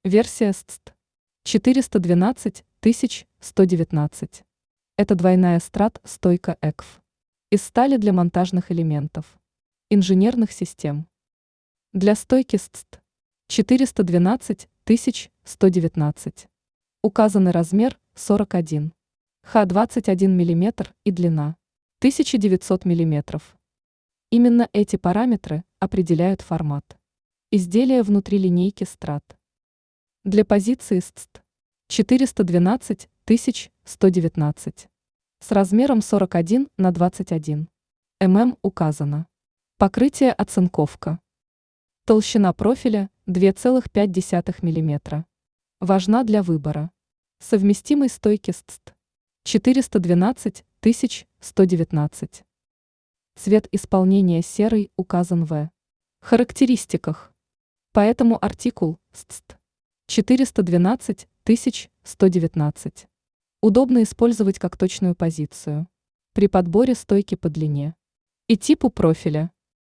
Версия СЦТ 412119. Это двойная страт-стойка ЭКФ. Из стали для монтажных элементов. Инженерных систем. Для стойки СЦТ 412119. Указанный размер 41. Х 21 мм и длина 1900 мм. Именно эти параметры определяют формат изделия внутри линейки страт. Для позиции СЦТ 412119 с размером 41 на 21 мм указано. Покрытие оцинковка. Толщина профиля 2,5 мм. Важна для выбора совместимой стойки СЦТ 412119. Цвет исполнения серый указан в характеристиках. Поэтому артикул СЦТ 412119 удобно использовать как точную позицию при подборе стойки по длине и типу профиля.